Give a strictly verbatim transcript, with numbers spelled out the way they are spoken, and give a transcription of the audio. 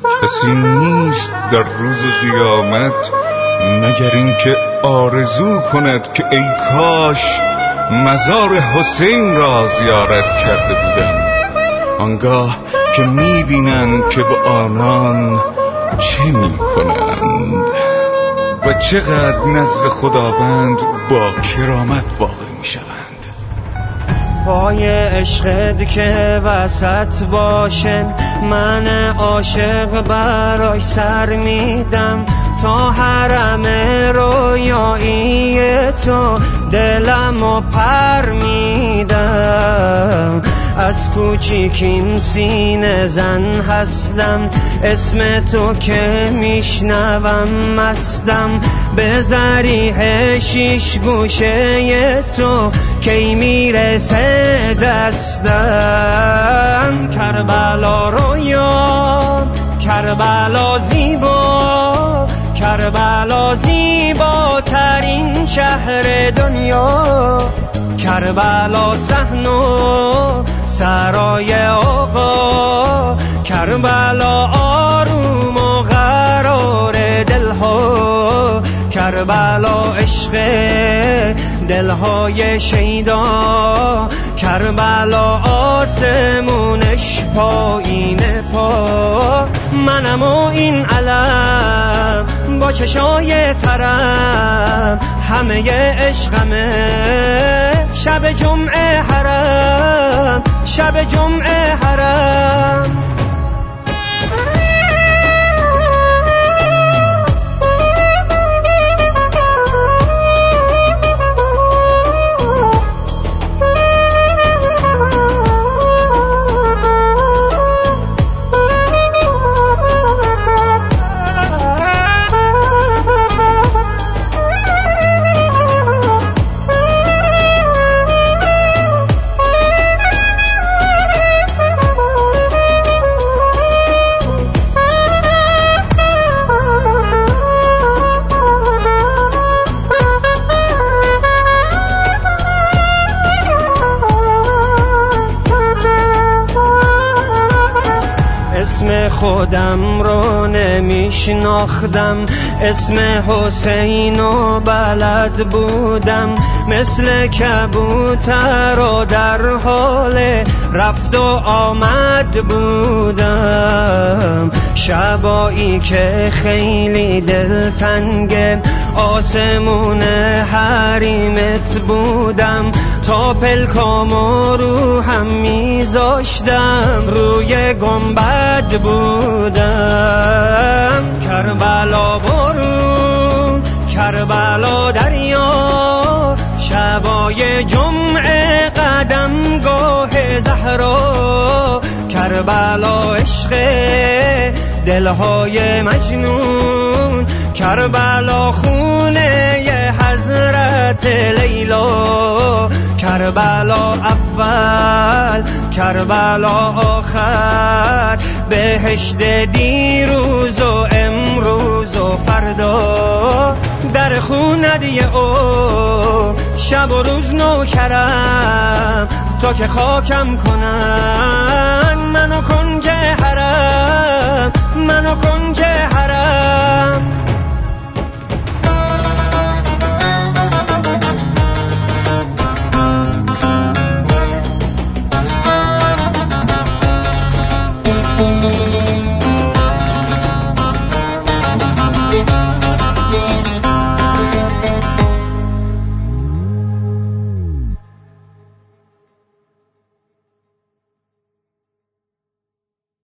کسی نیست در روز قیامت مگر این که آرزو کند که ای کاش مزار حسین را زیارت کرده بودم. آنگاه که میبینند که به آنان چه میکنند و چقدر نزد خداوند با کرامت واقع میشوند. پای عشقت که وسط باشه من عاشق برای سر میدم، تا حرم رویایی تو دلمو پر میدم. از کوچیکیم سینه زن هستم، اسم تو که میشنوم مستم. به ذریح شیش گوشه تو کی میرسه دستم. کربلا رویا کربلا زیبا، کربلا زیباترین شهر دنیا. کربلا صحن و سرای آقا، کربلا آروم و قرار دلها. کربلا عشق دلهای شیدا، کربلا آسمونش پایین پا. منم و این علم با چشای ترم، همه عشقمه شب جمعه حرم، شب جمعه حرم. خودم رو نمیشناختم، اسم حسین و بلد بودم. مثل کبوتر و در حال رفت و آمد بودم. شبایی که خیلی دلتنگه آسمون حریمت بودم. تا پلکامو رو هم میذاشتم، روی گنبد بودم. کربلا برو کربلا دریا، شبای جمعه قدمگاه زهرا. کربلا عشق دلهای مجنون، کربلا خونه حضرت لیلا. کربلا اول کربلا آخر، بهشت دیروز و امروز و فردا. در خونه او شب و روز نوکرم، تا که خاکم کنم